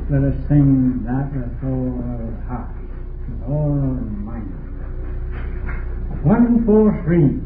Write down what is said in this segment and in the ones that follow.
Let us sing that with all our heart, with all our mind. 1, 4, 3.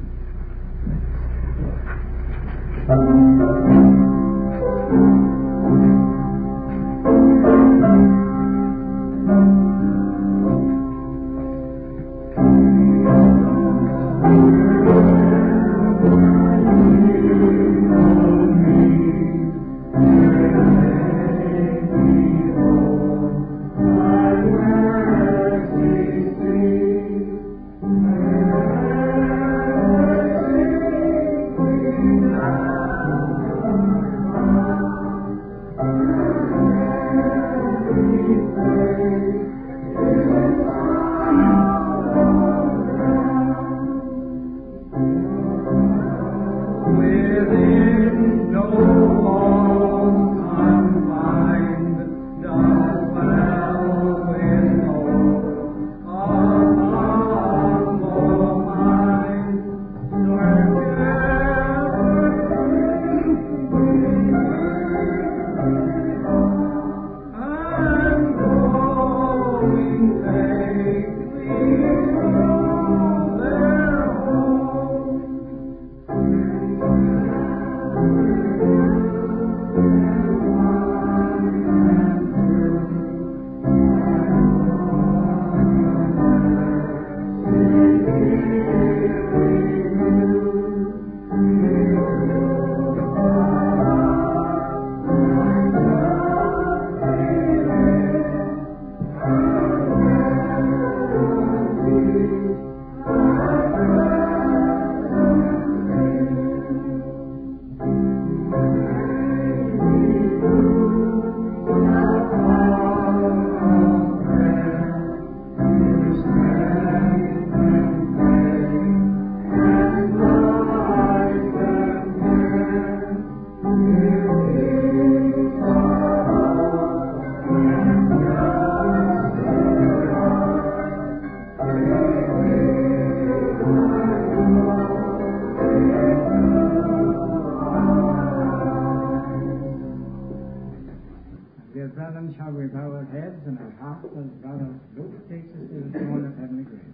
Shall we bow our heads and our hearts as Brother Luke takes us to the throne of heavenly grace.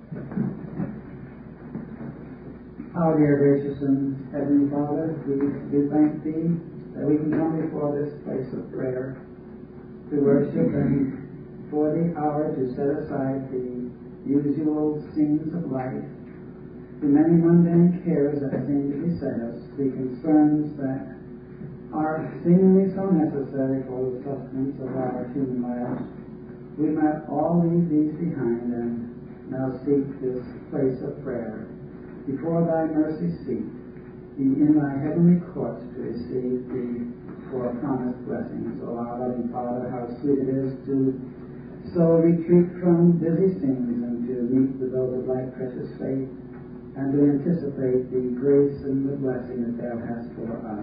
Our dear gracious and heavenly Father, we do thank Thee that we can come before this place of prayer to worship and for the hour to set aside the usual scenes of life, the many mundane cares that seem to beset us, the concerns that are seemingly so necessary for the sustenance of our human lives. We might all leave these behind and now seek this place of prayer before Thy mercy seat, in Thy heavenly courts to receive the four promised blessings. O our loving Father, how sweet it is to so retreat from busy scenes and to meet with those of Thy precious faith and to anticipate the grace and the blessing that Thou hast for us.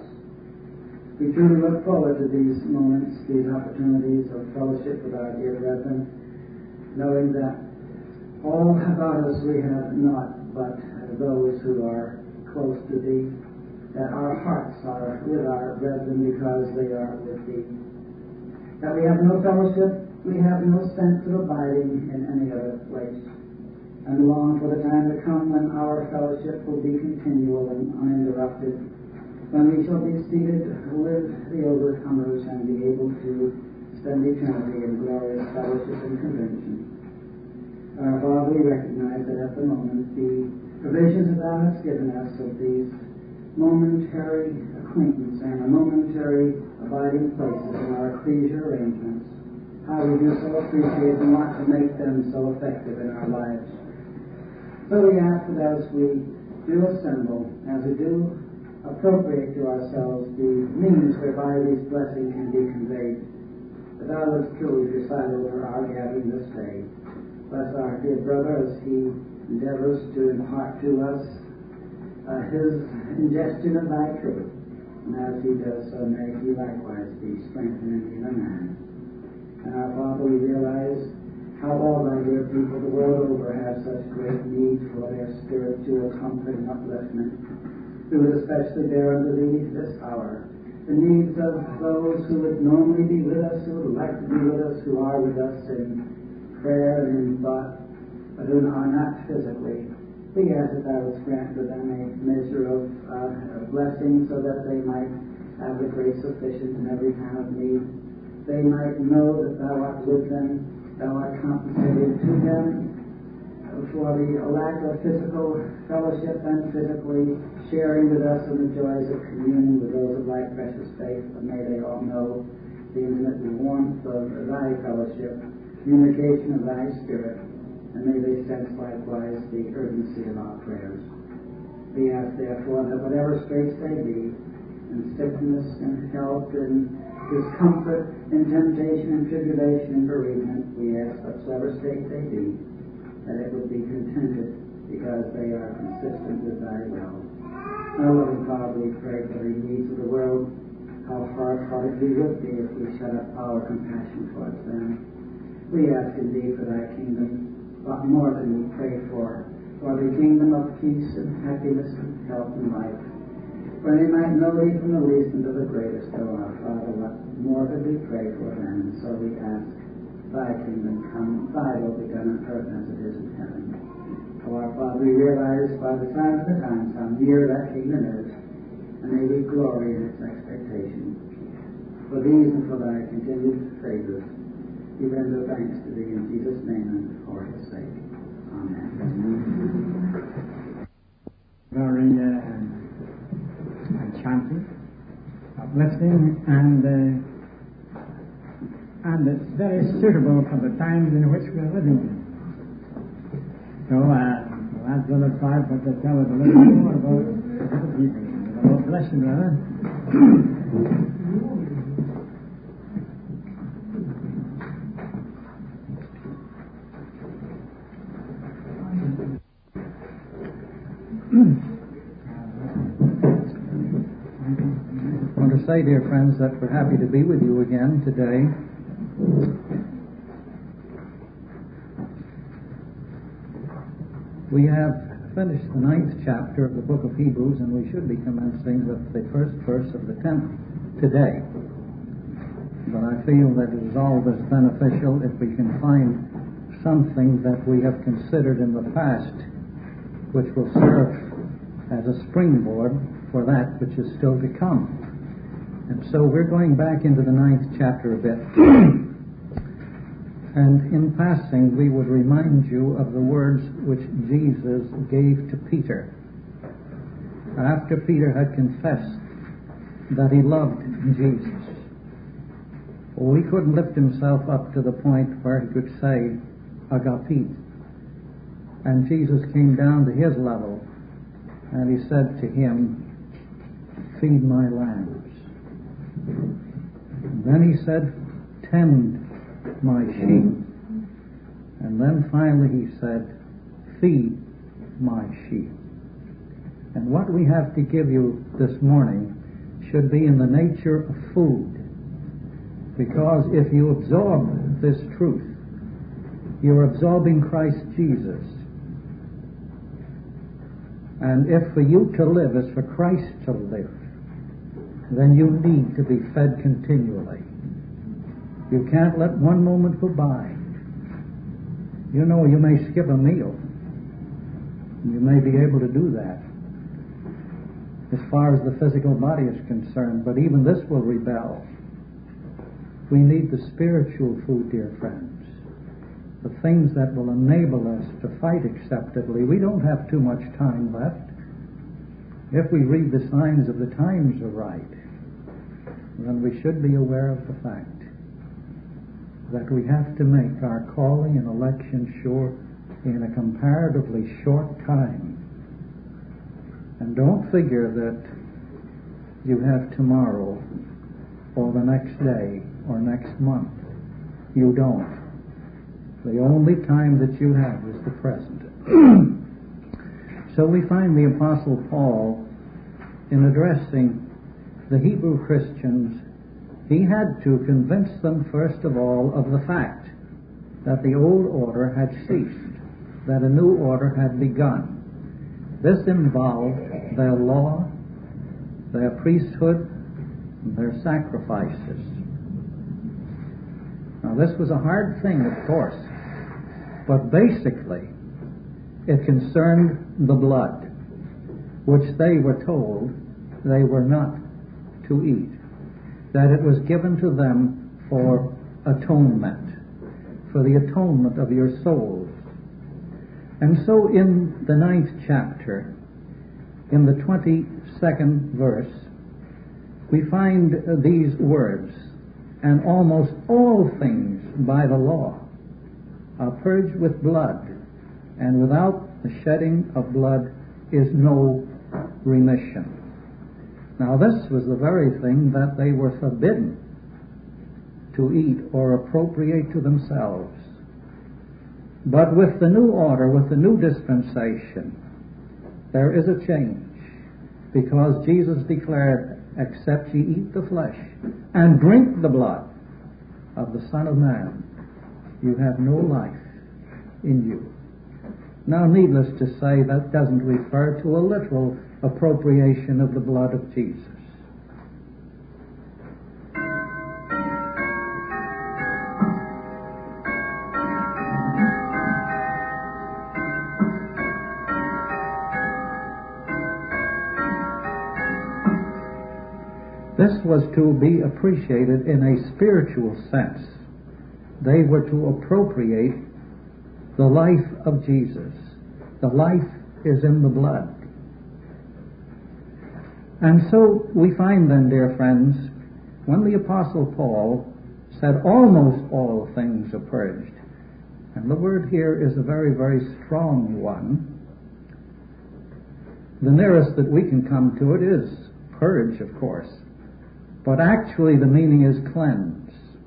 We truly look forward to these moments, these opportunities of fellowship with our dear brethren, knowing that all about us we have not but those who are close to Thee, that our hearts are with our brethren because they are with Thee, that we have no fellowship, we have no sense of abiding in any other place, and long for the time to come when our fellowship will be continual and uninterrupted, when we shall be seated with the overcomers and be able to spend eternity in glorious fellowship and convention. Father, we recognize that at the moment the provisions that Thou hast given us of these momentary acquaintance and a momentary abiding places in our ecclesia arrangements, how we do so appreciate and want to make them so effective in our lives. So we ask that as we do assemble, as we do appropriate to ourselves the means whereby these blessings can be conveyed, that Thou wouldst truly preside over our gathering this day. Bless our dear brother as he endeavors to impart to us his ingestion of Thy truth, and as he does so, may he likewise be strengthened in the inner man. And our Father, we realize how all Thy dear people the world over have such great need for their spiritual comfort and upliftment. We would especially bear unto Thee this hour the needs of those who would normally be with us, who would like to be with us, who are with us in prayer and in thought, but who are not physically. We ask that thou wouldst grant to them a measure of blessing so that they might have the grace sufficient in every time of need. They might know that thou art with them, thou art compensated to them for the lack of physical fellowship and physically sharing with us in the joys of communion with those of like precious faith. And may they all know the intimate warmth of thy fellowship, communication of thy spirit, and may they sense likewise the urgency of our prayers. We ask therefore that whatever straits they be, in sickness and health and discomfort, in temptation and tribulation and bereavement, we ask whatsoever state they be, that it would be contented because they are consistent with thy will. Now, loving Father, we pray for the needs of the world. How hard-hearted we would be if we shut up our compassion towards them. We ask indeed for thy kingdom, but more than we pray for the kingdom of peace and happiness and health and life, where they might know thee from the least and to the greatest, O our Father. What more could we pray for them? And so we ask, thy kingdom come, thy will be done on earth as it is in heaven. O our Father, we realize by the signs of the times how near that kingdom is, and may we glory in its expectation. For these and for thy continued favors, we render thanks to thee in Jesus' name and for his sake. Amen. Very enchanting, uplifting, and it's very suitable for the times in which we're living in. So, lads will have tried to tell us a little more about the people. The Lord bless you, brother. I want to say, dear friends, that we're happy to be with you again today. We have finished the 9th chapter of the book of Hebrews, and we should be commencing with the first verse of the 10th today. But I feel that it is always beneficial if we can find something that we have considered in the past which will serve as a springboard for that which is still to come. And so we're going back into the 9th chapter a bit. And in passing, we would remind you of the words which Jesus gave to Peter. After Peter had confessed that he loved Jesus, he couldn't lift himself up to the point where he could say, agape. And Jesus came down to his level, and he said to him, feed my lambs. And then he said, tend my sheep. And then finally he said, feed my sheep. And what we have to give you this morning should be in the nature of food. Because if you absorb this truth, you're absorbing Christ Jesus. And if for you to live is for Christ to live, then you need to be fed continually. You can't let one moment go by. You know, you may skip a meal. You may be able to do that as far as the physical body is concerned, but even this will rebel. We need the spiritual food, dear friends. The things that will enable us to fight acceptably. We don't have too much time left. If we read the signs of the times aright, then we should be aware of the fact that we have to make our calling and election sure in a comparatively short time. And don't figure that you have tomorrow or the next day or next month. You don't. The only time that you have is the present. So we find the Apostle Paul, in addressing the Hebrew Christians, he had to convince them, first of all, of the fact that the old order had ceased, that a new order had begun. This involved their law, their priesthood, their sacrifices. Now this was a hard thing, of course, but basically it concerned the blood, which they were told they were not to eat, that it was given to them for atonement, for the atonement of your souls. And so in the 9th chapter, in the 22nd verse, we find these words, and almost all things by the law are purged with blood, and without the shedding of blood is no remission. Now this was the very thing that they were forbidden to eat or appropriate to themselves. But with the new order, with the new dispensation, there is a change, because Jesus declared, except ye eat the flesh and drink the blood of the Son of Man, you have no life in you. Now, needless to say, that doesn't refer to a literal appropriation of the blood of Jesus. This was to be appreciated in a spiritual sense. They were to appropriate the life of Jesus. The life is in the blood. And so we find then, dear friends, when the Apostle Paul said almost all things are purged, and the word here is a very, very strong one, the nearest that we can come to it is purge, of course. But actually the meaning is cleanse.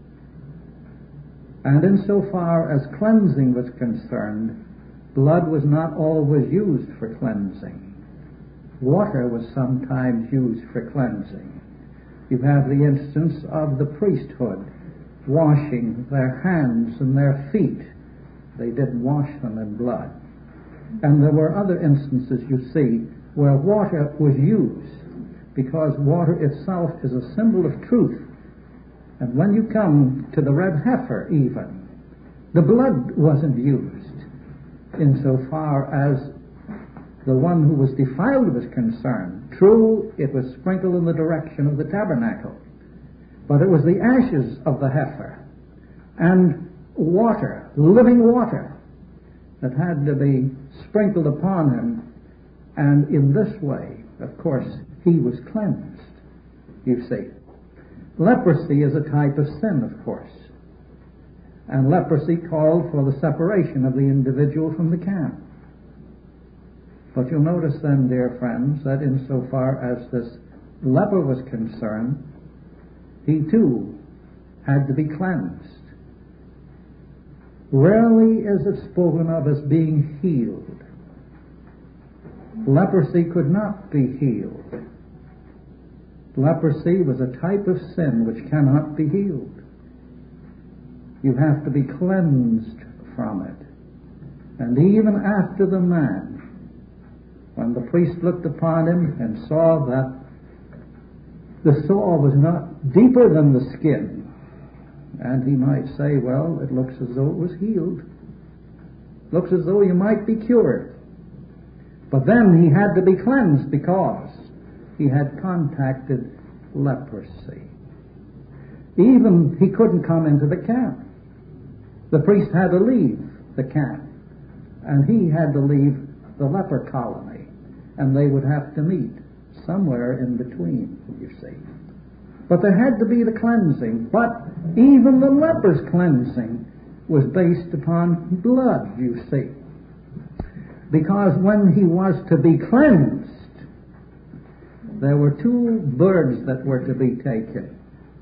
And insofar as cleansing was concerned, blood was not always used for cleansing. Water was sometimes used for cleansing. You have the instance of the priesthood washing their hands and their feet. They didn't wash them in blood. And there were other instances, you see, where water was used, because water itself is a symbol of truth. And when you come to the red heifer even, the blood wasn't used insofar as the one who was defiled was concerned. True, it was sprinkled in the direction of the tabernacle, but it was the ashes of the heifer and water, living water, that had to be sprinkled upon him, and in this way, of course, he was cleansed, you see. Leprosy is a type of sin, of course, and leprosy called for the separation of the individual from the camp. But you'll notice then, dear friends, that insofar as this leper was concerned, he too had to be cleansed. Rarely is it spoken of as being healed. Leprosy could not be healed. Leprosy was a type of sin which cannot be healed. You have to be cleansed from it. And even after the man, when the priest looked upon him and saw that the sore was not deeper than the skin, and he might say, well, it looks as though it was healed. Looks as though you might be cured. But then he had to be cleansed because he had contacted leprosy. Even he couldn't come into the camp. The priest had to leave the camp, and he had to leave the leper colony, and they would have to meet somewhere in between, you see. But there had to be the cleansing, but even the leper's cleansing was based upon blood, you see. Because when he was to be cleansed, there were two birds that were to be taken.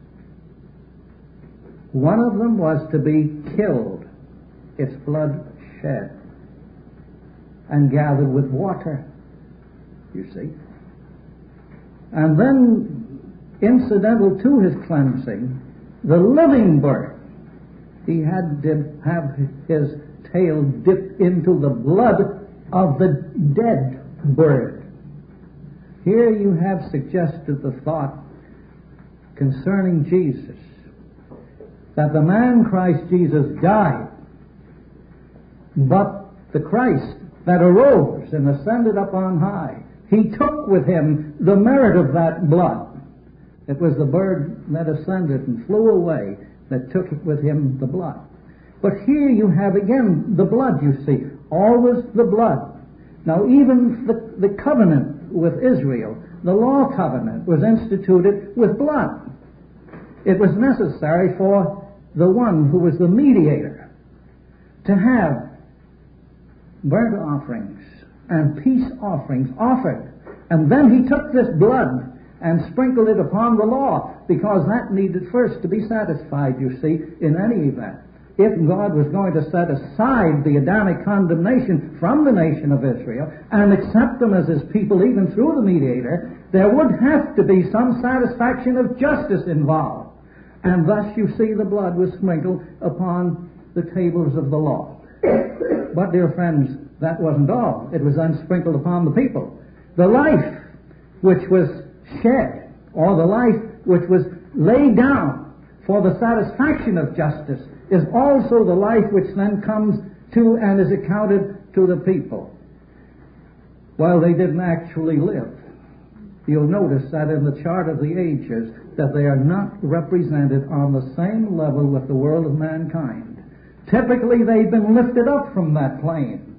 One of them was to be killed, its blood shed, and gathered with water, you see. And then, incidental to his cleansing, the living bird, he had to have his tail dipped into the blood of the dead bird. Here you have suggested the thought concerning Jesus, that the man Christ Jesus died, but the Christ that arose and ascended up on high, he took with him the merit of that blood. It was the bird that ascended and flew away that took with him the blood. But here you have again the blood, you see. Always the blood. Now even the covenant with Israel, the law covenant, was instituted with blood. It was necessary for the one who was the mediator to have burnt offerings and peace offerings offered. And then he took this blood and sprinkled it upon the law, because that needed first to be satisfied, you see, in any event. If God was going to set aside the Adamic condemnation from the nation of Israel and accept them as his people even through the mediator, there would have to be some satisfaction of justice involved. And thus, you see, the blood was sprinkled upon the tables of the law. But, dear friends, that wasn't all. It was then sprinkled upon the people. The life which was shed, or the life which was laid down for the satisfaction of justice, is also the life which then comes to and is accounted to the people while they didn't actually live. You'll notice that in the chart of the ages that they are not represented on the same level with the world of mankind. Typically they've been lifted up from that plane.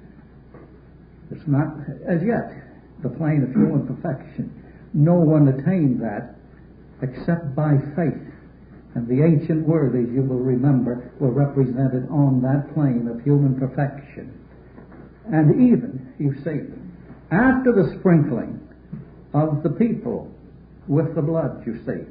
It's not as yet the plane of human perfection. No one attained that except by faith. And the ancient worthies, you will remember, were represented on that plane of human perfection. And even, you see, after the sprinkling of the people with the blood, you see,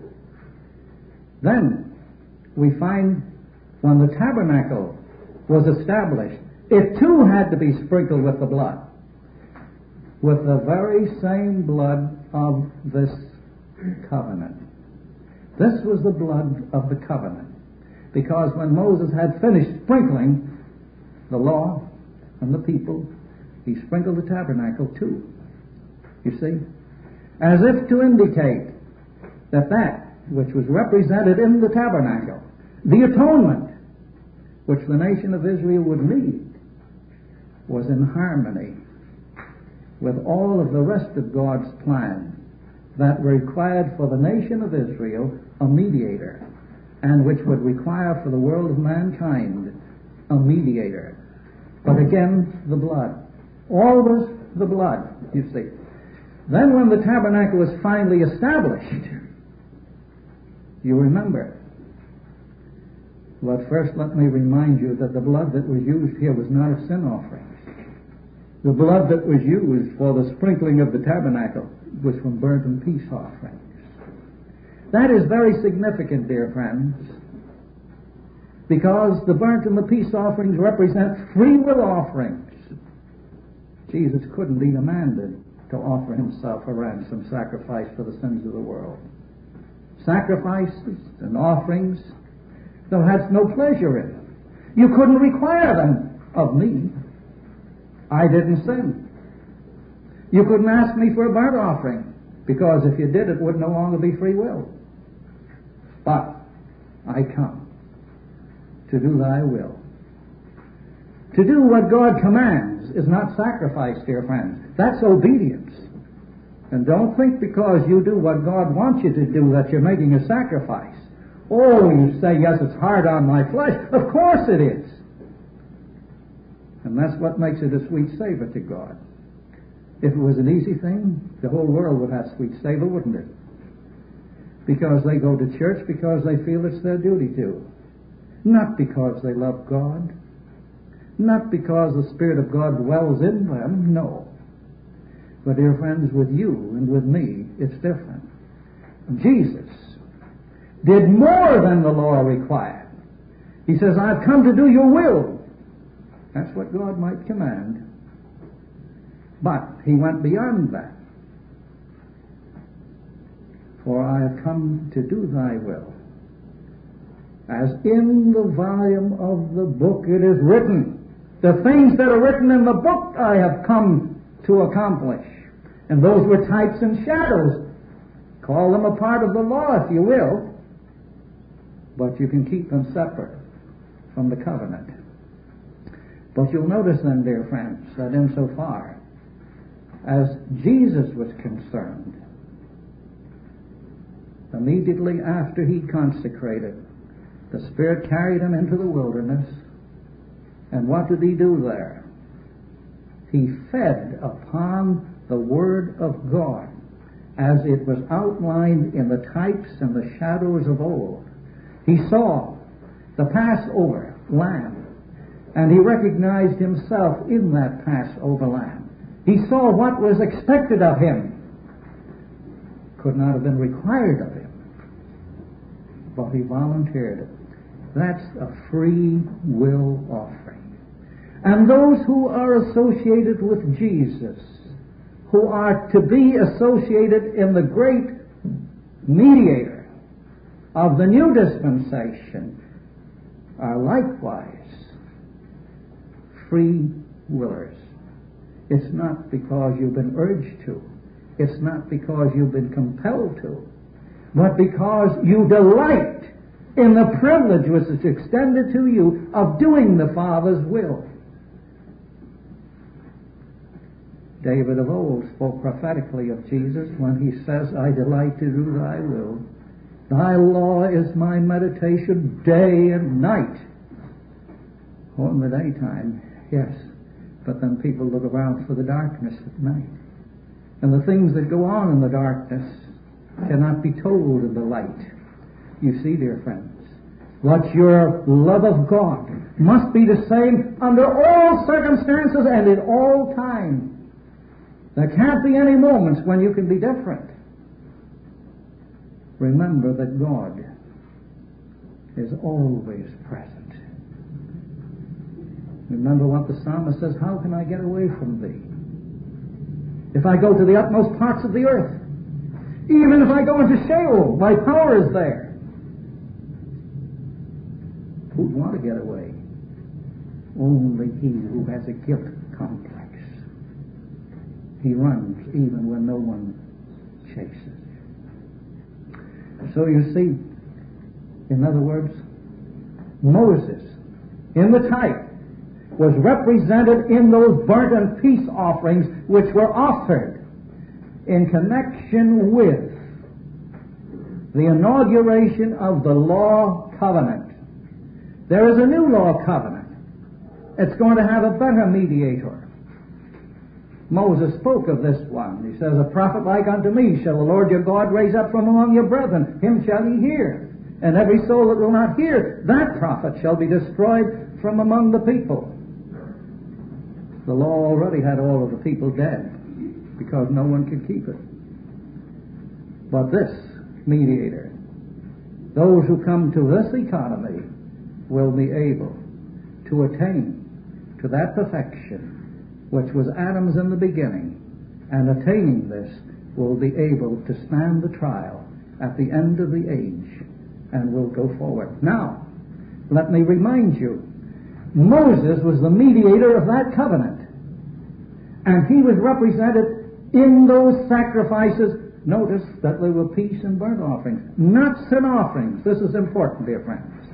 then we find when the tabernacle was established, it too had to be sprinkled with the blood, with the very same blood of this covenant. This was the blood of the covenant, because when Moses had finished sprinkling the law and the people, he sprinkled the tabernacle too, you see, as if to indicate that that which was represented in the tabernacle, the atonement which the nation of Israel would need, was in harmony with all of the rest of God's plan that required for the nation of Israel a mediator, and which would require for the world of mankind a mediator. But again, the blood. Always the blood, you see. Then when the tabernacle was finally established, you remember. But first let me remind you that the blood that was used here was not of sin offerings. The blood that was used for the sprinkling of the tabernacle was from burnt and peace offerings. That is very significant, dear friends, because the burnt and the peace offerings represent free will offerings. Jesus couldn't be demanded to offer himself a ransom sacrifice for the sins of the world. Sacrifices and offerings, thou hadst no pleasure in them. You couldn't require them of me. I didn't sin. You couldn't ask me for a burnt offering, because if you did, it would no longer be free will. But I come to do thy will. To do what God commands is not sacrifice, dear friends. That's obedience. And don't think because you do what God wants you to do that you're making a sacrifice. Oh, you say, yes, it's hard on my flesh. Of course it is. And that's what makes it a sweet savor to God. If it was an easy thing, the whole world would have sweet savor, wouldn't it? Because they go to church because they feel it's their duty to. Not because they love God. Not because the Spirit of God dwells in them, no. But, dear friends, with you and with me, it's different. Jesus did more than the law required. He says, I've come to do your will. That's what God might command. But he went beyond that. For I have come to do thy will. As in the volume of the book it is written. The things that are written in the book I have come to accomplish. And those were types and shadows Call them a part of the law if you will, but you can keep them separate from the covenant. But you'll notice then, dear friends, that insofar as Jesus was concerned, immediately after he consecrated, the Spirit carried him into the wilderness, and what did he do there? He fed upon the Word of God as it was outlined in the types and the shadows of old. He saw the Passover lamb, and he recognized himself in that Passover lamb. He saw what was expected of him. Could not have been required of him, but he volunteered it. That's a free will offering. And those who are associated with Jesus, who are to be associated in the great mediator of the new dispensation, are likewise free willers. It's not because you've been urged to. It's not because you've been compelled to, but because you delight in the privilege which is extended to you of doing the Father's will. David of old spoke prophetically of Jesus when he says, I delight to do thy will. Thy law is my meditation day and night. Or in the daytime, yes, but then people look around for the darkness at night. And the things that go on in the darkness cannot be told in the light. You see, dear friends, what your love of God must be the same under all circumstances and in all time. There can't be any moments when you can be different. Remember that God is always present. Remember what the psalmist says, how can I get away from thee? If I go to the utmost parts of the earth, even if I go into Sheol, my power is there. Who'd want to get away? Only he who has a guilt complex. He runs even when no one chases. So you see, in other words, Moses, in the type, was represented in those burnt and peace offerings which were offered in connection with the inauguration of the law covenant. There is a new law covenant. It's going to have a better mediator. Moses spoke of this one. He says, a prophet like unto me shall the Lord your God raise up from among your brethren. Him shall ye hear. And every soul that will not hear that prophet shall be destroyed from among the people. The law already had all of the people dead because no one could keep it. But this mediator, those who come to this economy, will be able to attain to that perfection which was Adam's in the beginning, and attaining this will be able to stand the trial at the end of the age and will go forward. Now, let me remind you, Moses was the mediator of that covenant, and he was represented in those sacrifices. Notice that they were peace and burnt offerings, not sin offerings. This is important, dear friends.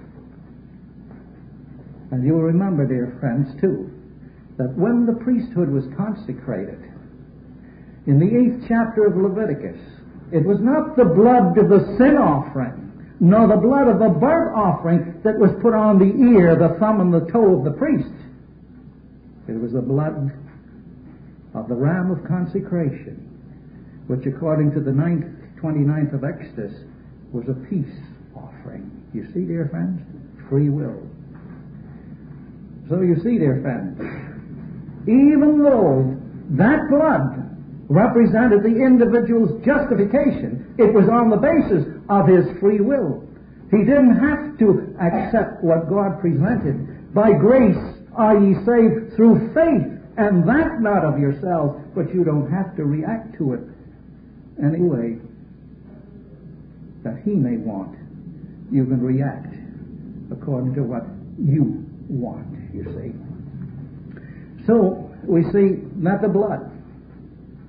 And you'll remember, dear friends, too, that when the priesthood was consecrated, in the 8th chapter of Leviticus, it was not the blood of the sin offering, nor the blood of the burnt offering that was put on the ear, the thumb, and the toe of the priest. It was the blood of the ram of consecration, which according to the 29th of Exodus was a peace offering. You see, dear friends? Free will. So you see, dear friends, even though that blood represented the individual's justification, it was on the basis of his free will. He didn't have to accept what God presented. By grace are ye saved through faith, and that not of yourselves, but you don't have to react to it any way that he may want. You can react according to what you want, you see. So, we see that the blood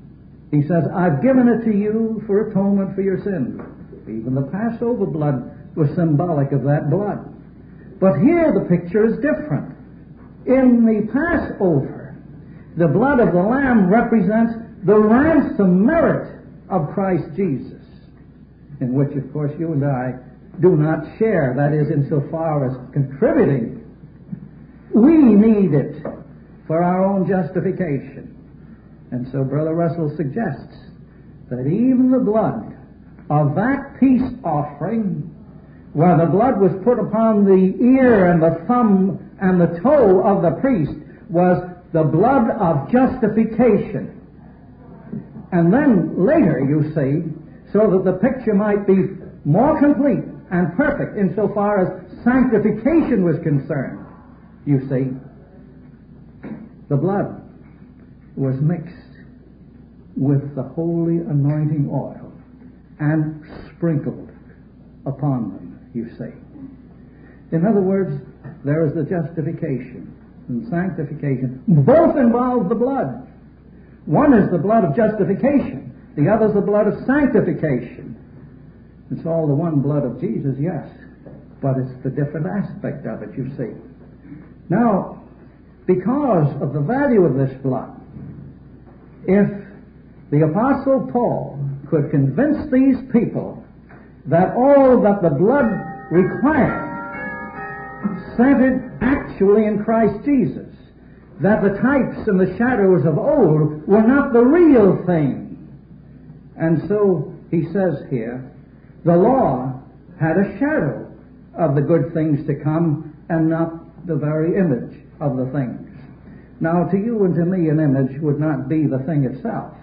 He says, I've given it to you for atonement for your sins. Even the Passover blood was symbolic of that blood. But here the picture is different. In the Passover, the blood of the Lamb represents the ransom merit of Christ Jesus, in which, of course, you and I do not share. That is, insofar as contributing. We need it for our own justification. And so Brother Russell suggests that even the blood of that peace offering, where the blood was put upon the ear and the thumb and the toe of the priest, was the blood of justification. And then later, you see, so that the picture might be more complete and perfect insofar as sanctification was concerned, you see, the blood was mixed with the holy anointing oil and sprinkled upon them, you see. In other words, there is the justification and sanctification. Both involve the blood. One is the blood of justification. The other is the blood of sanctification. It's all the one blood of Jesus, yes, but it's the different aspect of it, you see. Now, because of the value of this blood, if the Apostle Paul could convince these people that all that the blood required centered actually in Christ Jesus, that the types and the shadows of old were not the real thing. And so he says here, the law had a shadow of the good things to come and not the very image of the things. Now, to you and to me, an image would not be the thing itself.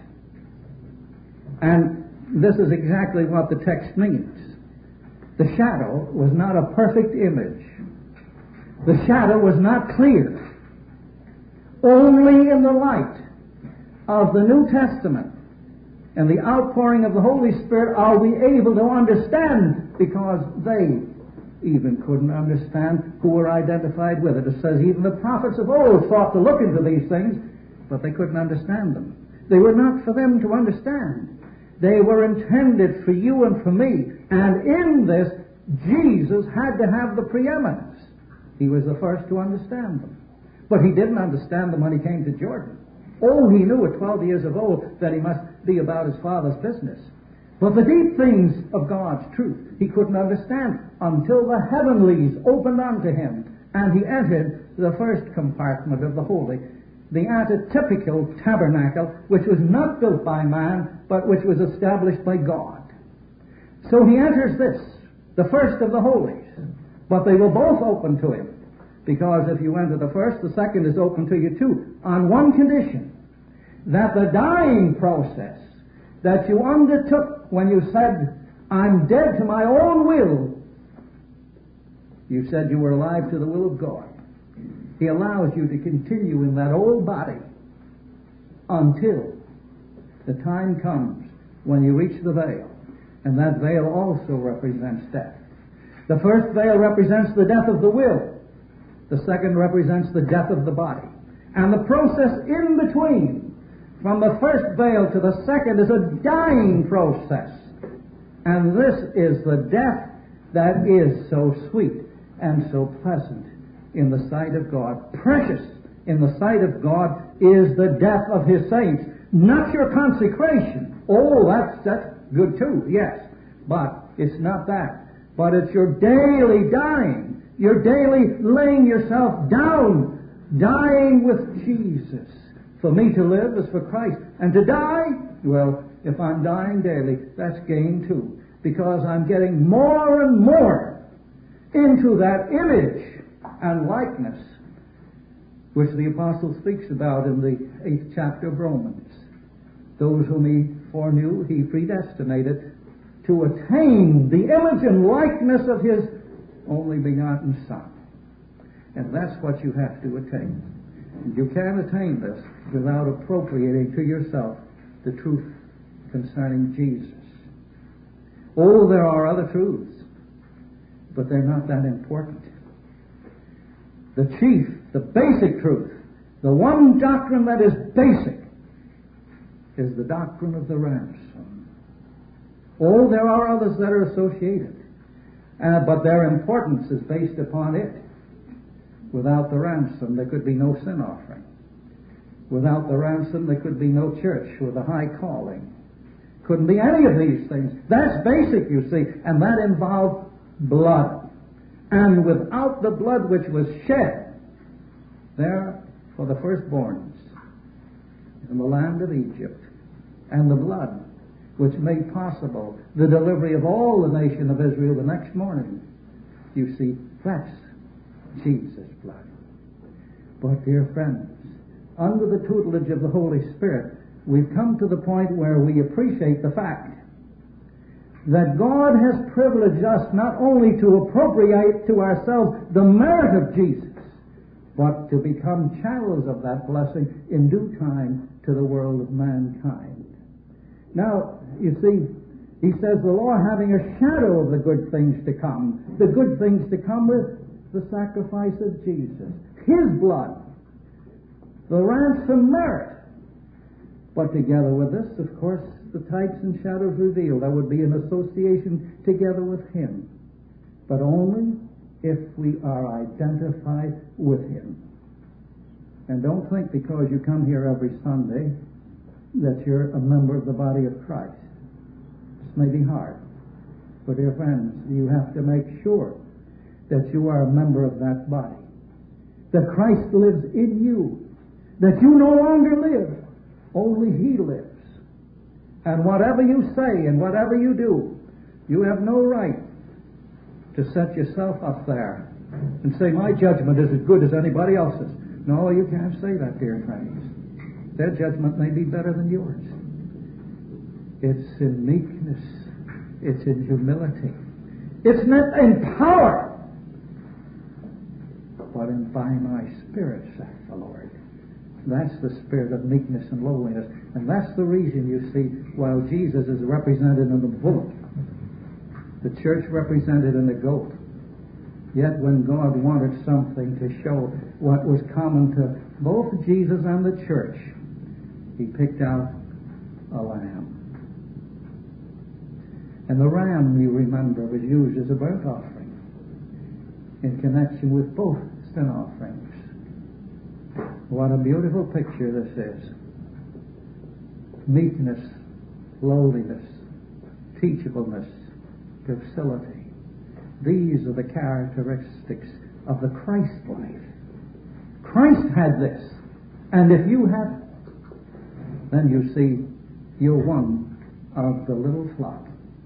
And this is exactly what the text means. The shadow was not a perfect image. The shadow was not clear. Only in the light of the New Testament and the outpouring of the Holy Spirit are we able to understand, because they even couldn't understand who were identified with it. It says even the prophets of old thought to look into these things, but they couldn't understand them. They were not for them to understand. They were intended for you and for me. And in this, Jesus had to have the preeminence. He was the first to understand them. But he didn't understand them when he came to Jordan. Oh, he knew at 12 years of old that he must be about his Father's business. But the deep things of God's truth he couldn't understand until the heavenlies opened unto him and he entered the first compartment of the holy, the antitypical tabernacle, which was not built by man, but which was established by God. So he enters this, the first of the holies, but they were both open to him, because if you enter the first, the second is open to you too, on one condition, that the dying process that you undertook when you said, I'm dead to my own will, you said you were alive to the will of God. He allows you to continue in that old body until the time comes when you reach the veil. And that veil also represents death. The first veil represents the death of the will. The second represents the death of the body. And the process in between, from the first veil to the second, is a dying process. And this is the death that is so sweet and so pleasant in the sight of God. Precious in the sight of God is the death of his saints. Not your consecration. Oh, that's good too, yes. But it's not that. But it's your daily dying. Your daily laying yourself down. Dying with Jesus. For me to live is for Christ. And to die, well, if I'm dying daily, that's gain too. Because I'm getting more and more into that image and likeness which the apostle speaks about in the 8th chapter of Romans. Those whom he foreknew, he predestinated to attain the image and likeness of his only begotten Son. And that's what you have to attain. And you can't attain this without appropriating to yourself the truth concerning Jesus. Oh, there are other truths, but they're not that important. The chief, the basic truth, the one doctrine that is basic, is the doctrine of the ransom. Oh, there are others that are associated, but their importance is based upon it. Without the ransom, there could be no sin offering. Without the ransom, there could be no church with a high calling. Couldn't be any of these things. That's basic, you see, and that involved blood. And without the blood which was shed there for the firstborns in the land of Egypt, and the blood which made possible the delivery of all the nation of Israel the next morning, you see, that's Jesus' blood. But, dear friends, under the tutelage of the Holy Spirit, we've come to the point where we appreciate the fact that God has privileged us not only to appropriate to ourselves the merit of Jesus, but to become channels of that blessing in due time to the world of mankind. Now, you see, he says the law having a shadow of the good things to come. The good things to come with the sacrifice of Jesus, His blood, the ransom merit. But together with this, of course, the types and shadows revealed. There would be an association together with Him, but only if we are identified with Him. And don't think because you come here every Sunday that you're a member of the body of Christ. This may be hard, but dear friends, you have to make sure that you are a member of that body, that Christ lives in you, that you no longer live, only He lives. And whatever you say and whatever you do, you have no right to set yourself up there and say, my judgment is as good as anybody else's. No, you can't say that, dear friends. Their judgment may be better than yours. It's in meekness. It's in humility. It's not in power, but in by my Spirit, saith the Lord. That's the spirit of meekness and lowliness. And that's the reason, you see, while Jesus is represented in the bullock, the church represented in the goat, yet when God wanted something to show what was common to both Jesus and the church, He picked out a lamb. And the ram, you remember, was used as a burnt offering in connection with both sin offerings. What a beautiful picture this is. Meekness, lowliness, teachableness, docility. These are the characteristics of the Christ life. Christ had this. And if you have it, then you see you're one of the little flock.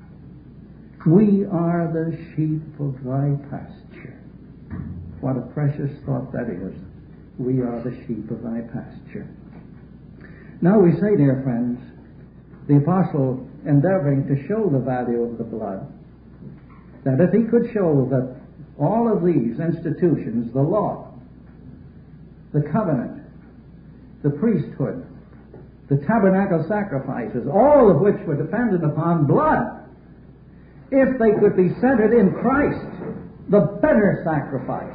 We are the sheep of thy pasture. What a precious thought that is. We are the sheep of thy pasture. Now we say, dear friends, the apostle endeavoring to show the value of the blood, that if he could show that all of these institutions, the law, the covenant, the priesthood, the tabernacle sacrifices, all of which were dependent upon blood, if they could be centered in Christ, the better sacrifice,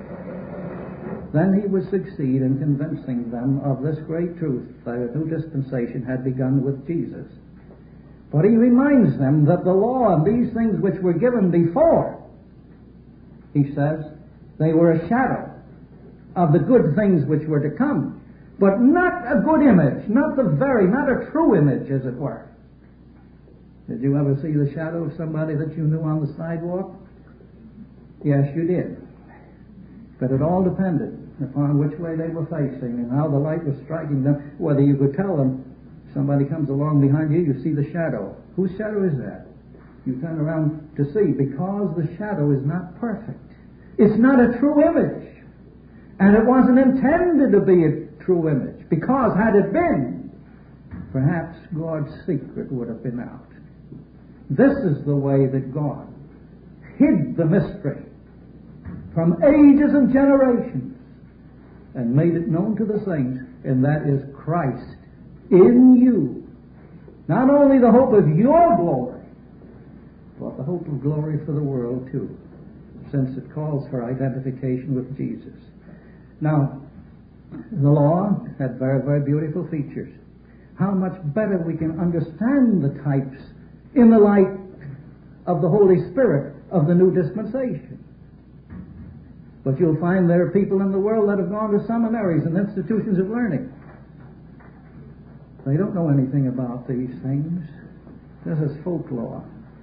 then he would succeed in convincing them of this great truth that a new dispensation had begun with Jesus. But he reminds them that the law and these things which were given before, he says, they were a shadow of the good things which were to come, but not a good image, not a true image, as it were. Did you ever see the shadow of somebody that you knew on the sidewalk? Yes, you did. But it all depended upon which way they were facing and how the light was striking them, whether you could tell them. Somebody comes along behind you, you see the shadow. Whose shadow is that? You turn around to see, because the shadow is not perfect. It's not a true image. And it wasn't intended to be a true image, because had it been, perhaps God's secret would have been out. This is the way that God hid the mystery from ages and generations and made it known to the saints, and that is Christ in you. Not only the hope of your glory, but the hope of glory for the world too, since it calls for identification with Jesus. Now, the law had very, very beautiful features. how much better we can understand the types in the light of the Holy Spirit of the new dispensation. But you'll find there are people in the world that have gone to seminaries and institutions of learning. They don't know anything about these things. This is folklore.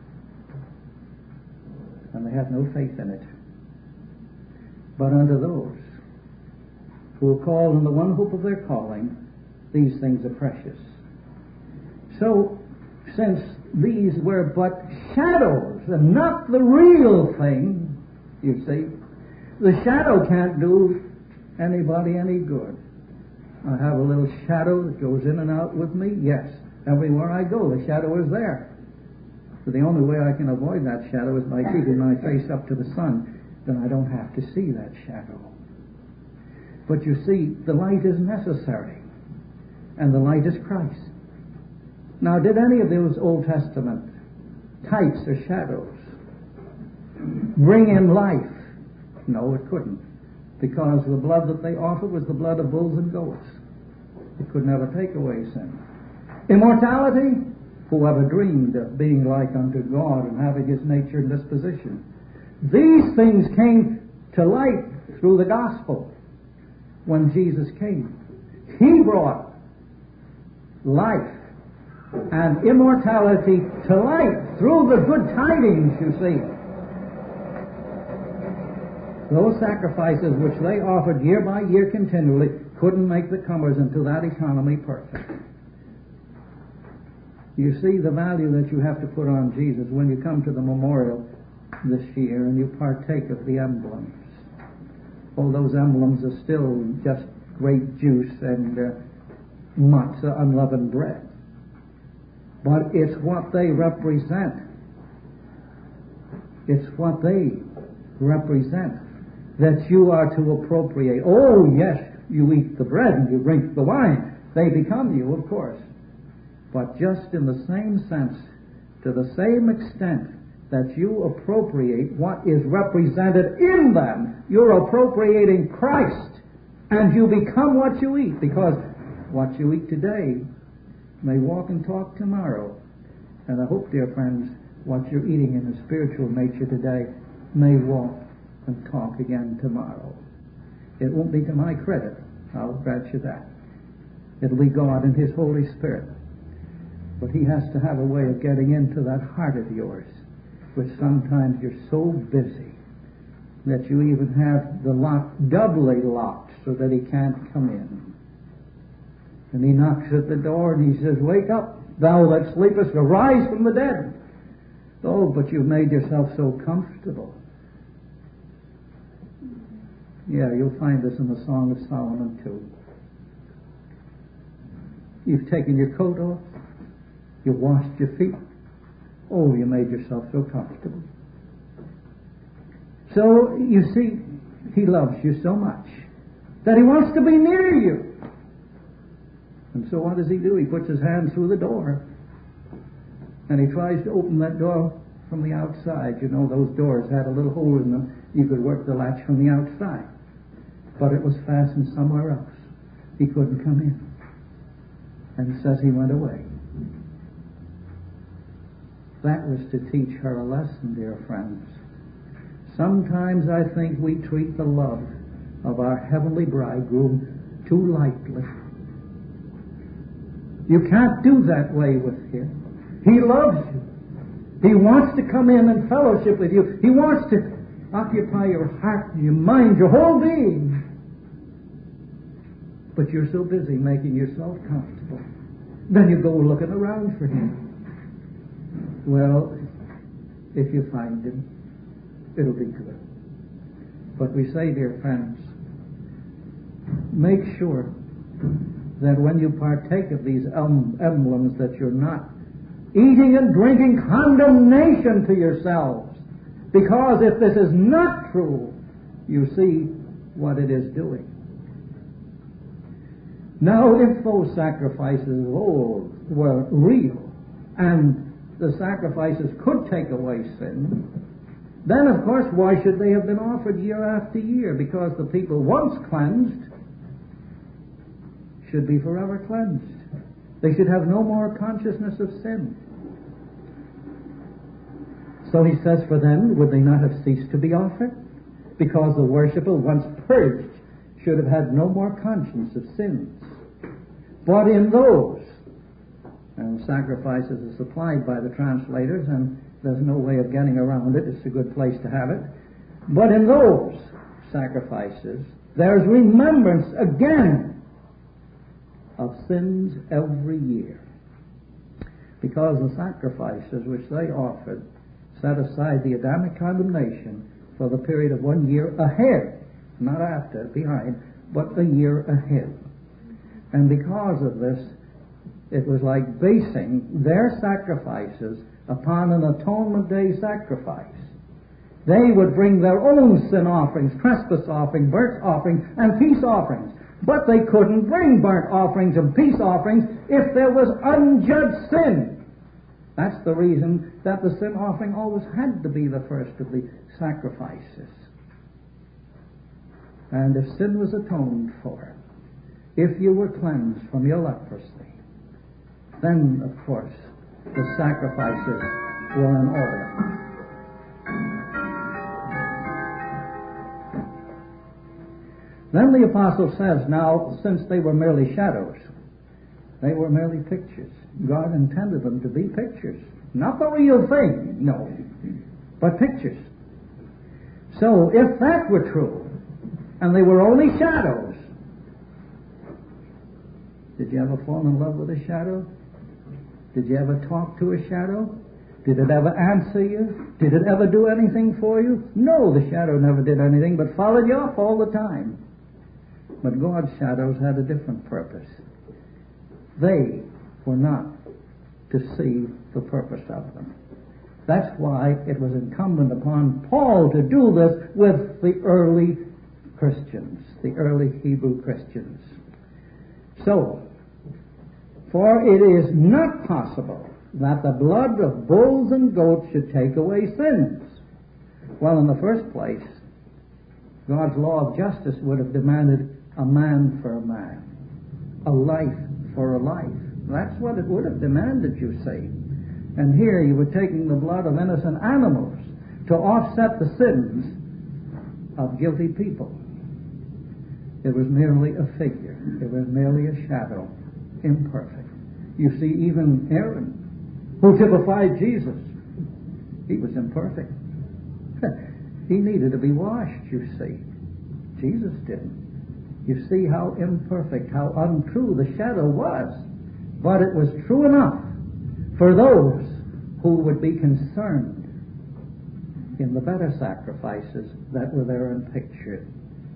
And they have no faith in it. But unto those who are called in the one hope of their calling, these things are precious. So, since these were but shadows and not the real thing, you see, the shadow can't do anybody any good. I have a little shadow that goes in and out with me. Yes, everywhere I go, the shadow is there. But the only way I can avoid that shadow is by keeping my face up to the sun. Then I don't have to see that shadow. But you see, the light is necessary, and the light is Christ. Now, did any of those Old Testament types or shadows bring in life? No, it couldn't, because the blood that they offered was the blood of bulls and goats. It could never take away sin. Immortality? Whoever dreamed of being like unto God and having his nature and disposition? These things came to light through the gospel when Jesus came. He brought life and immortality to light through the good tidings, you see. Those sacrifices which they offered year by year continually couldn't make the comers into that economy perfect. You see the value that you have to put on Jesus when you come to the memorial this year and you partake of the emblems. Oh, those emblems are still just grape juice and matzah, unleavened bread. But it's what they represent. It's what they represent that you are to appropriate. Oh, yes, you eat the bread and you drink the wine. They become you, of course. But just in the same sense, to the same extent that you appropriate what is represented in them, you're appropriating Christ, and you become what you eat, because what you eat today may walk and talk tomorrow. And I hope, dear friends, what you're eating in the spiritual nature today may walk and talk again tomorrow. It won't be to my credit, I'll grant you that. It'll be God and His Holy Spirit. But He has to have a way of getting into that heart of yours, which sometimes you're so busy that you even have the lock doubly locked so that He can't come in. And He knocks at the door and He says, "Wake up, thou that sleepest, arise from the dead." Oh, but you've made yourself so comfortable. Yeah, you'll find this in the Song of Solomon too. You've taken your coat off. You've washed your feet. Oh, you made yourself so comfortable. So, you see, He loves you so much that He wants to be near you. And so what does He do? He puts His hand through the door and He tries to open that door from the outside. You know, those doors had a little hole in them. You could work the latch from the outside. But it was fastened somewhere else. He couldn't come in. And He says He went away. That was to teach her a lesson, dear friends. Sometimes I think we treat the love of our heavenly bridegroom too lightly. You can't do that way with Him. He loves you. He wants to come in and fellowship with you. He wants to occupy your heart, your mind, your whole being. But you're so busy making yourself comfortable. Then you go looking around for Him. Well, if you find Him, it'll be good. But we say, dear friends, make sure that when you partake of these emblems that you're not eating and drinking condemnation to yourselves. Because if this is not true, you see what it is doing. Now, if those sacrifices of old were real, and the sacrifices could take away sin, then, of course, why should they have been offered year after year? Because the people once cleansed should be forever cleansed. They should have no more consciousness of sin. So he says, for then would they not have ceased to be offered? Because the worshipper, once purged, should have had no more conscience of sins. But in those, and sacrifices are supplied by the translators, and there's no way of getting around it, it's a good place to have it. But in those sacrifices, there's remembrance again of sins every year. Because the sacrifices which they offered set aside the Adamic condemnation for the period of 1 year ahead, not after, behind, but a year ahead. And because of this, it was like basing their sacrifices upon an Atonement Day sacrifice. They would bring their own sin offerings, trespass offerings, burnt offerings, and peace offerings. But they couldn't bring burnt offerings and peace offerings if there was unjudged sin. That's the reason that the sin offering always had to be the first of the sacrifices. And if sin was atoned for, if you were cleansed from your leprosy, then, of course, the sacrifices were in order. Then the apostle says, now, since they were merely shadows, they were merely pictures. God intended them to be pictures. Not the real thing, no, but pictures. So, if that were true, and they were only shadows, did you ever fall in love with a shadow? Did you ever talk to a shadow? Did it ever answer you? Did it ever do anything for you? No, the shadow never did anything but followed you up all the time. But God's shadows had a different purpose. They were not to see the purpose of them. That's why it was incumbent upon Paul to do this with the early Christians, the early Hebrew Christians. So, for it is not possible that the blood of bulls and goats should take away sins. Well, in the first place, God's law of justice would have demanded a man for a man, a life for a life. That's what it would have demanded, you see. And here you were taking the blood of innocent animals to offset the sins of guilty people. It was merely a figure. It was merely a shadow, imperfect. You see, even Aaron, who typified Jesus, he was imperfect. He needed to be washed, you see. Jesus didn't. You see how imperfect, how untrue the shadow was. But it was true enough for those who would be concerned in the better sacrifices that were there and pictured.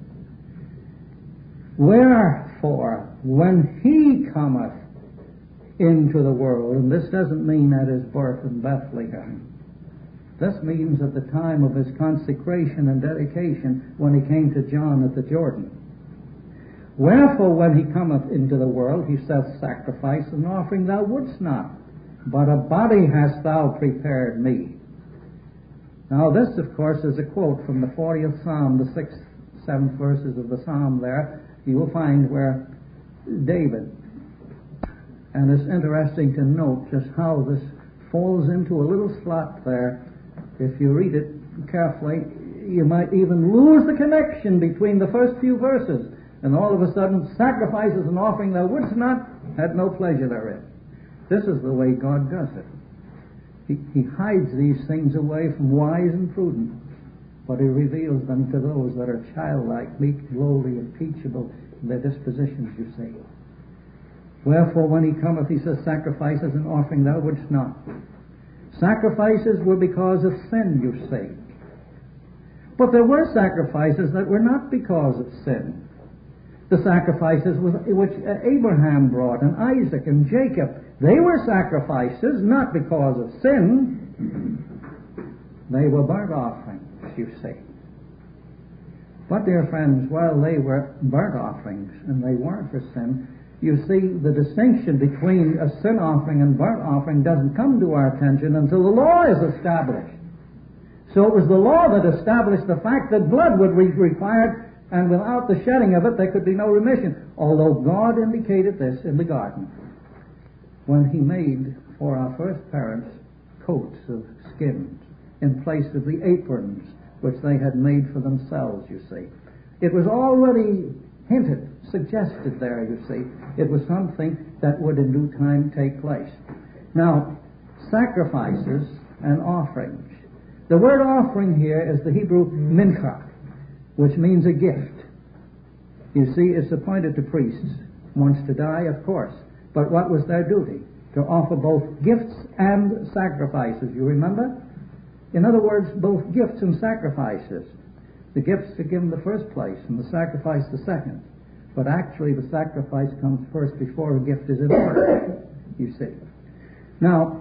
Wherefore, when he cometh into the world, and this doesn't mean at his birth in Bethlehem, this means at the time of his consecration and dedication when he came to John at the Jordan. Wherefore, when he cometh into the world, he saith, sacrifice and offering thou wouldst not, but a body hast thou prepared me. Now this, of course, is a quote from the 40th Psalm, the 6th, 7th verses of the Psalm there. You will find where David, and it's interesting to note just how this falls into a little slot there. If you read it carefully, you might even lose the connection between the first few verses. And all of a sudden, sacrifices and offering thou wouldst not, had no pleasure therein. This is the way God does it. He hides these things away from wise and prudent, but he reveals them to those that are childlike, meek, lowly, and teachable in their dispositions, you see. Wherefore, when he cometh, he says, sacrifices and offering thou wouldst not. Sacrifices were because of sin, you see. But there were sacrifices that were not because of sin. The sacrifices which Abraham brought, and Isaac and Jacob, they were sacrifices not because of sin. They were burnt offerings, you see. But, dear friends, while they were burnt offerings and they weren't for sin, you see, the distinction between a sin offering and burnt offering doesn't come to our attention until the law is established. So it was the law that established the fact that blood would be required, and without the shedding of it, there could be no remission, although God indicated this in the garden. when he made for our first parents coats of skins in place of the aprons which they had made for themselves, you see. It was already hinted, suggested there, you see. It was something that would in due time take place. Now, sacrifices and offerings. The word offering here is the Hebrew mincha, which means a gift. You see, it's appointed to priests once to die, of course. But what was their duty? To offer both gifts and sacrifices, you remember? In other words, both gifts and sacrifices. The gifts are given the first place and the sacrifice the second. But actually the sacrifice comes first before a gift is in order, you see. Now,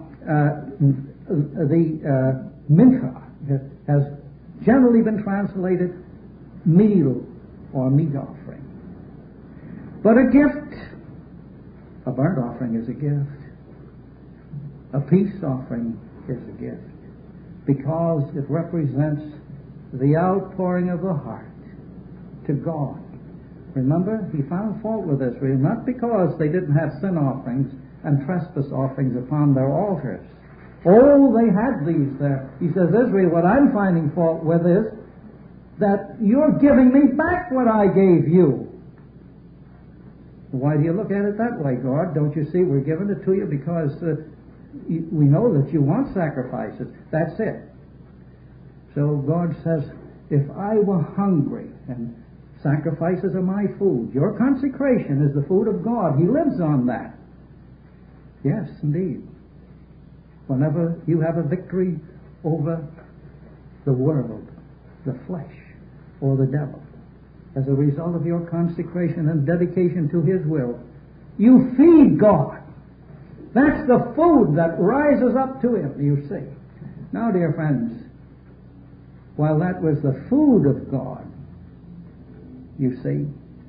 the mincha has generally been translated meal or meat offering. But a gift, a burnt offering is a gift. A peace offering is a gift because it represents the outpouring of the heart to God. Remember, he found fault with Israel, not because they didn't have sin offerings and trespass offerings upon their altars. Oh, they had these there. He says, Israel, what I'm finding fault with is that you're giving me back what I gave you. Why do you look at it that way, God? Don't you see we're giving it to you because we know that you want sacrifices. That's it. So God says, if I were hungry, and sacrifices are my food, your consecration is the food of God. He lives on that. Yes, indeed. Whenever you have a victory over the world, the flesh, or the devil, as a result of your consecration and dedication to His will, you feed God. That's the food that rises up to Him, you see. Now, dear friends, while that was the food of God, you see,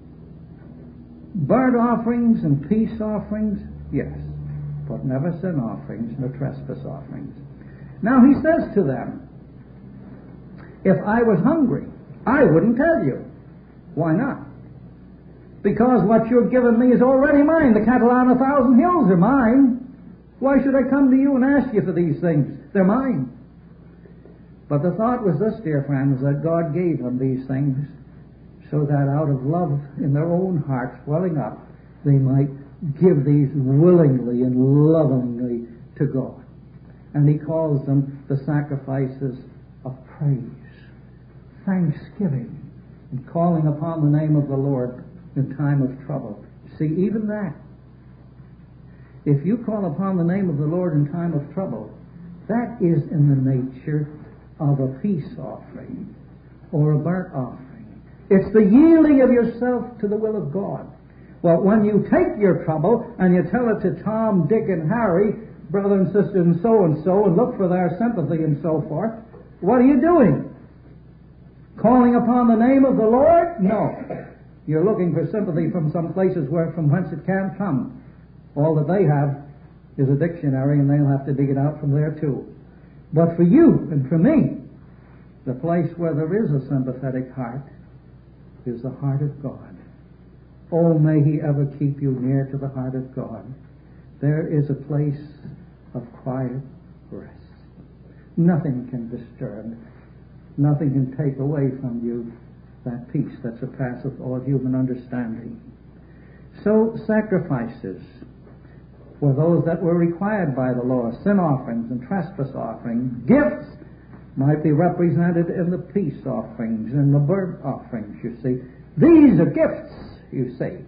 burnt offerings and peace offerings, yes, but never sin offerings nor trespass offerings. Now he says to them, if I was hungry, I wouldn't tell you. Why not? Because what you've given me is already mine. The cattle on 1,000 hills are mine. Why should I come to you and ask you for these things? They're mine. But the thought was this, dear friends, that God gave them these things so that out of love in their own hearts welling up, they might give these willingly and lovingly to God. And he calls them the sacrifices of praise, thanksgiving, and calling upon the name of the Lord in time of trouble. See, even that. If you call upon the name of the Lord in time of trouble, that is in the nature of a peace offering or a burnt offering. It's the yielding of yourself to the will of God. Well, when you take your trouble and you tell it to Tom, Dick, and Harry, brother and sister and so, and look for their sympathy and so forth, what are you doing? Calling upon the name of the Lord? No. You're looking for sympathy from some places from whence it can't come. All that they have is a dictionary, and they'll have to dig it out from there too. But for you and for me, the place where there is a sympathetic heart is the heart of God. Oh, may He ever keep you near to the heart of God. There is a place of quiet rest. Nothing can disturb, nothing can take away from you that peace that surpasseth all human understanding. So sacrifices were those that were required by the law, sin offerings and trespass offerings. Gifts might be represented in the peace offerings and the burnt offerings, you see. These are gifts, you see.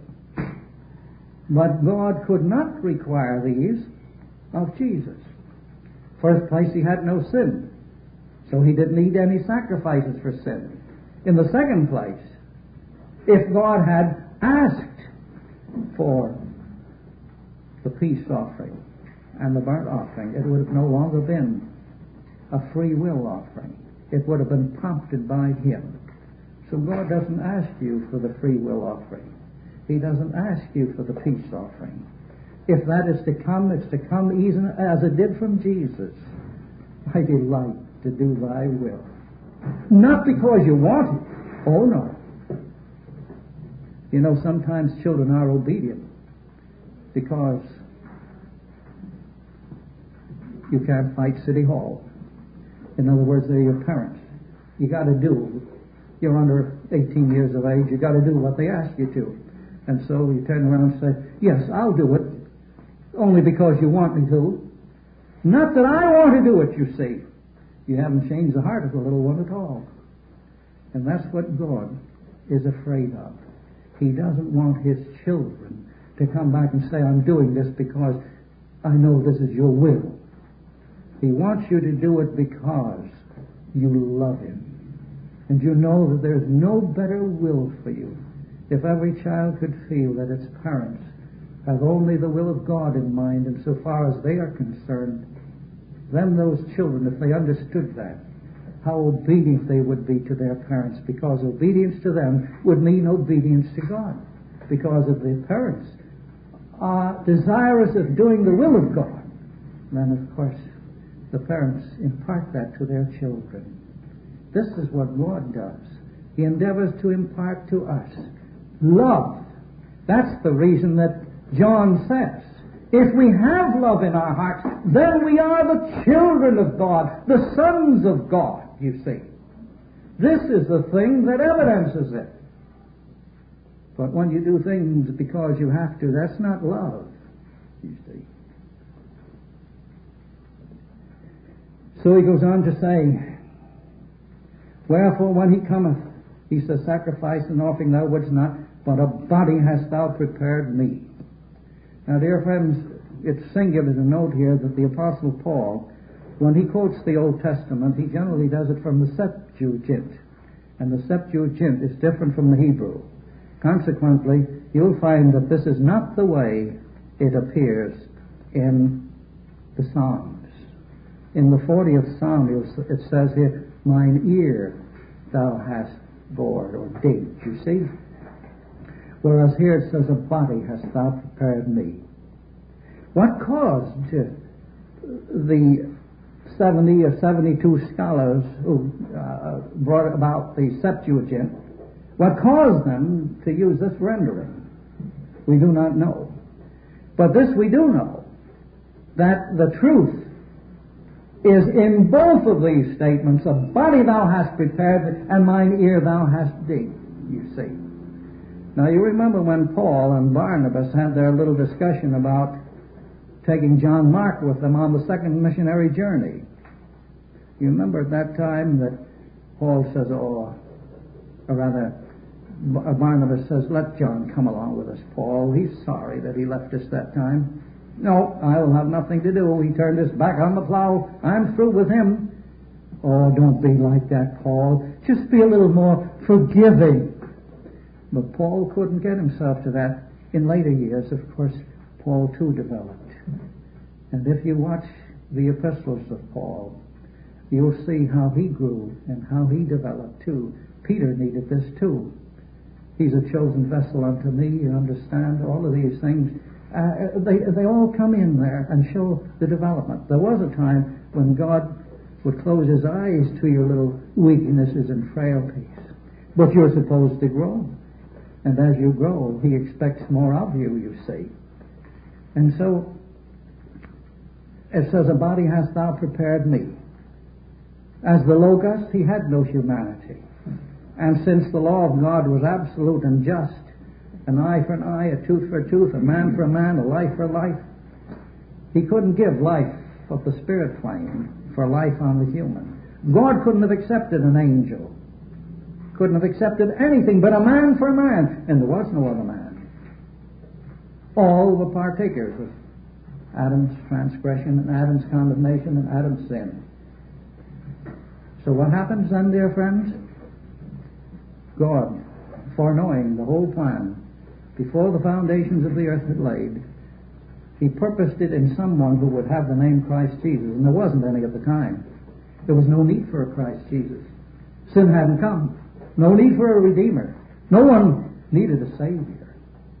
But God could not require these of Jesus. First place, He had no sin, so He didn't need any sacrifices for sin. In the second place, if God had asked for the peace offering and the burnt offering, it would have no longer been a free will offering. It would have been prompted by Him. So God doesn't ask you for the free will offering. He doesn't ask you for the peace offering. If that is to come, it's to come even as it did from Jesus. I delight to do thy will. Not because you want it. Oh, no. You know, sometimes children are obedient because You can't fight City Hall. In other words, they're your parents. You got to do. You're under 18 years of age. You got to do what they ask you to. And so you turn around and say, yes, I'll do it, only because you want me to. Not that I want to do it, you see. You haven't changed the heart of the little one at all. And that's what God is afraid of. He doesn't want his children to come back and say, I'm doing this because I know this is your will. He wants you to do it because you love him. And you know that there's no better will for you. If every child could feel that its parents have only the will of God in mind, and so far as they are concerned, then those children, if they understood that, how obedient they would be to their parents, because obedience to them would mean obedience to God. Because if the parents are desirous of doing the will of God, then of course the parents impart that to their children. This is what God does. He endeavors to impart to us love. That's the reason that John says, if we have love in our hearts, then we are the children of God, the sons of God, you see. This is the thing that evidences it. But when you do things because you have to, that's not love, you see. So he goes on to say, wherefore when he cometh, he says, sacrifice and offering thou wouldst not, but a body hast thou prepared me. Now, dear friends, it's singular to note here that the Apostle Paul, when he quotes the Old Testament, he generally does it from the Septuagint. And the Septuagint is different from the Hebrew. Consequently, you'll find that this is not the way it appears in the Psalms. In the 40th Psalm, it says here, mine ear thou hast bored or digged, you see? Whereas here it says, a body hast thou prepared me. What caused the 70 or 72 scholars who brought about the Septuagint, what caused them to use this rendering? We do not know. But this we do know, that the truth is in both of these statements, a body thou hast prepared, and mine ear thou hast digged, you see. Now you remember when Paul and Barnabas had their little discussion about taking John Mark with them on the second missionary journey. You remember at that time that Paul says, Barnabas says, let John come along with us, Paul. He's sorry that he left us that time. No, I will have nothing to do. He turned his back on the plow. I'm through with him. Oh, don't be like that, Paul. Just be a little more forgiving. But Paul couldn't get himself to that. In later years, of course, Paul too developed. And if you watch the epistles of Paul, you'll see how he grew and how he developed too. Peter needed this too. He's a chosen vessel unto me, you understand? All of these things, they all come in there and show the development. There was a time when God would close his eyes to your little weaknesses and frailties. But you're supposed to grow. And as you grow, he expects more of you, you see. And so, it says, a body hast thou prepared me. As the Logos, he had no humanity. And since the law of God was absolute and just, an eye for an eye, a tooth for a tooth, a man for a man, a life for life, he couldn't give life of the spirit plane for life on the human. God couldn't have accepted an angel. Couldn't have accepted anything but a man for a man, and there was no other man. All were partakers of Adam's transgression and Adam's condemnation and Adam's sin. So what happens then, dear friends? God, foreknowing the whole plan, before the foundations of the earth had laid, he purposed it in someone who would have the name Christ Jesus, and there wasn't any at the time. There was no need for a Christ Jesus. Sin hadn't come. No need for a Redeemer. No one needed a Savior.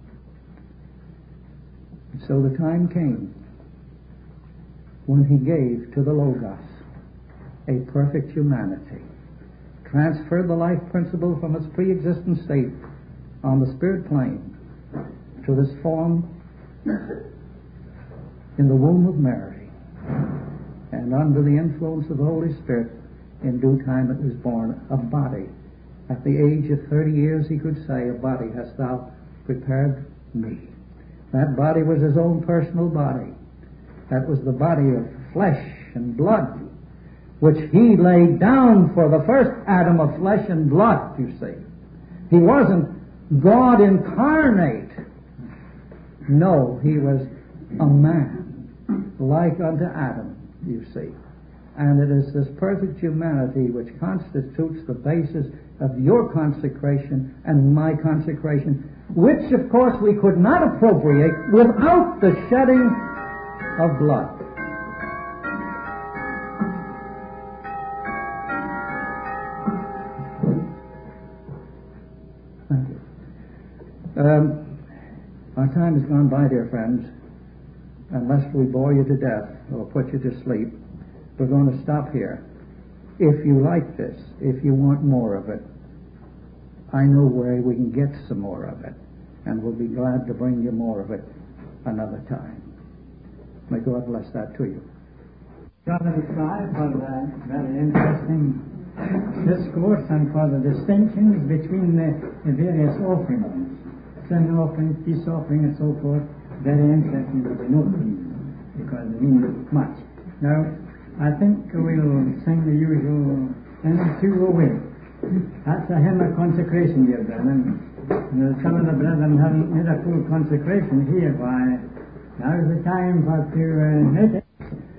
And so the time came when he gave to the Logos a perfect humanity, transferred the life principle from its pre-existent state on the spirit plane to this form in the womb of Mary. And under the influence of the Holy Spirit, in due time it was born, a body. At the age of 30 years, he could say, a body hast thou prepared me. That body was his own personal body. That was the body of flesh and blood, which he laid down for the first Adam of flesh and blood, you see. He wasn't God incarnate. No, he was a man, like unto Adam, you see. And it is this perfect humanity which constitutes the basis of your consecration and my consecration, which, of course, we could not appropriate without the shedding of blood. Thank you. Our time has gone by, dear friends. Unless we bore you to death or put you to sleep, we're going to stop here. If you like this, if you want more of it, I know where we can get some more of it, and we'll be glad to bring you more of it another time. May God bless that to you. Brother Clive, for the very interesting discourse and for the distinctions between the various offerings, sin offering, peace offering, and so forth. Very interesting to note these, because they mean much. Now, I think we'll sing the usual hymn, 208. That's a hymn of consecration, dear brethren. And some of the brethren haven't made a full consecration here. Why, now's the time for to make it.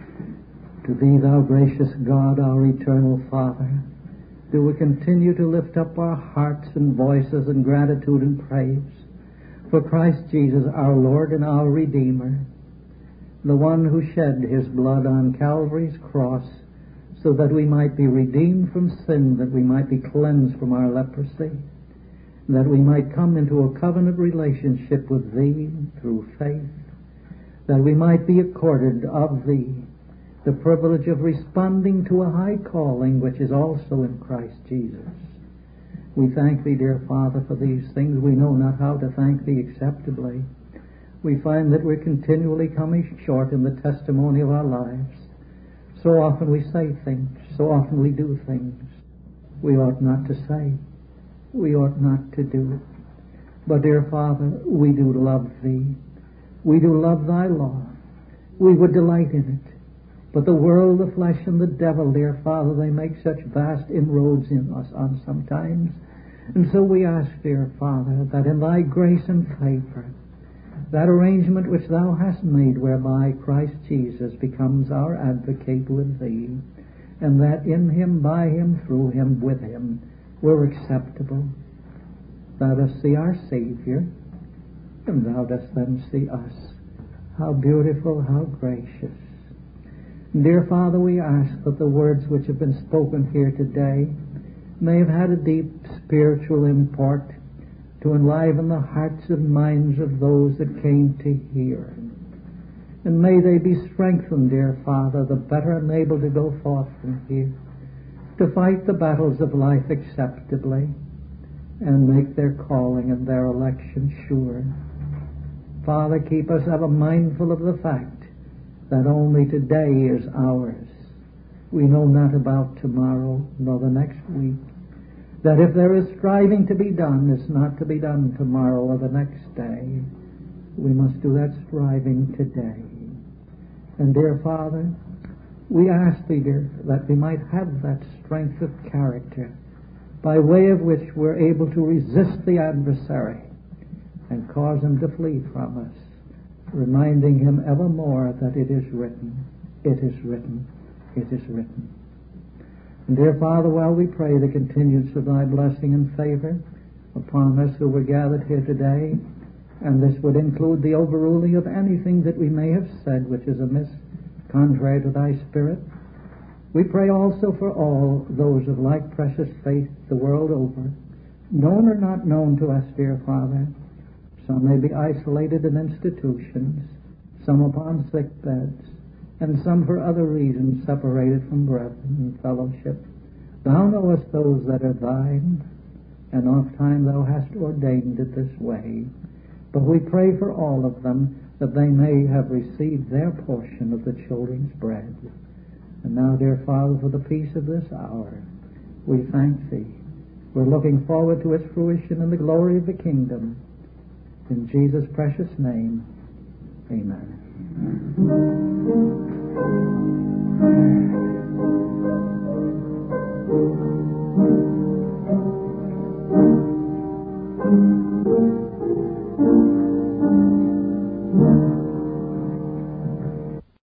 To thee, thou gracious God, our eternal Father, do we continue to lift up our hearts and voices in gratitude and praise for Christ Jesus, our Lord and our Redeemer, the one who shed his blood on Calvary's cross so that we might be redeemed from sin, that we might be cleansed from our leprosy, that we might come into a covenant relationship with thee through faith, that we might be accorded of thee the privilege of responding to a high calling which is also in Christ Jesus. We thank thee, dear Father, for these things. We know not how to thank thee acceptably. We find that we're continually coming short in the testimony of our lives. So often we say things, so often we do things we ought not to say, we ought not to do. But, dear Father, we do love thee. We do love thy law. We would delight in it. But the world, the flesh, and the devil, dear Father, they make such vast inroads in us on sometimes. And so we ask, dear Father, that in thy grace and favor, that arrangement which thou hast made whereby Christ Jesus becomes our advocate with thee, and that in him, by him, through him, with him, we're acceptable. Thou dost see our Savior, and thou dost then see us. How beautiful, how gracious. Dear Father, we ask that the words which have been spoken here today may have had a deep spiritual import to enliven the hearts and minds of those that came to hear. And may they be strengthened, dear Father, the better and able to go forth from here, to fight the battles of life acceptably, and make their calling and their election sure. Father, keep us ever mindful of the fact that only today is ours. We know not about tomorrow, nor the next week. That if there is striving to be done, it's not to be done tomorrow or the next day. We must do that striving today. And, dear Father, we ask thee, dear, that we might have that strength of character by way of which we're able to resist the adversary and cause him to flee from us, reminding him evermore that it is written, it is written, it is written. And dear Father, while we pray the continuance of thy blessing and favor upon us who were gathered here today, and this would include the overruling of anything that we may have said which is amiss, contrary to thy Spirit, we pray also for all those of like precious faith the world over, known or not known to us, dear Father. Some may be isolated in institutions, some upon sick beds, and some for other reasons separated from brethren and fellowship. Thou knowest those that are thine, and oft time thou hast ordained it this way. But we pray for all of them, that they may have received their portion of the children's bread. And now, dear Father, for the peace of this hour, we thank Thee. We're looking forward to its fruition in the glory of the kingdom. In Jesus' precious name, amen.